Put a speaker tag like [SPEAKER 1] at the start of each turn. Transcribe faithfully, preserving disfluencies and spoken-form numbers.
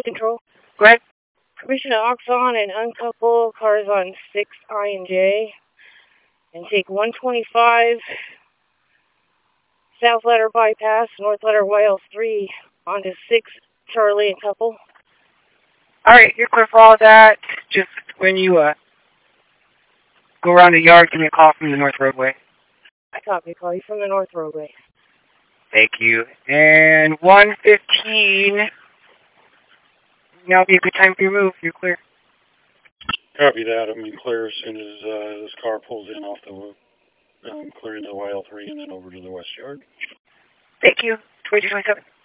[SPEAKER 1] control.
[SPEAKER 2] Go ahead.
[SPEAKER 1] Permission to aux on and uncouple cars on six I and J. And take one twenty-five South Letter Bypass, North Letter Y L three onto six Charlie and couple.
[SPEAKER 2] All right, you're clear for all of that. Just when you uh, go around the yard, give me a call from the North Roadway.
[SPEAKER 1] I copy. Call you from the North Roadway.
[SPEAKER 2] Thank you. And one fifteen. Now would be a good time for your move. You're clear.
[SPEAKER 3] Copy that. I'm clear as soon as uh, this car pulls in off the road. I'm clearing the Y L three and over to the west yard.
[SPEAKER 2] Thank you. twenty-two twenty-seven.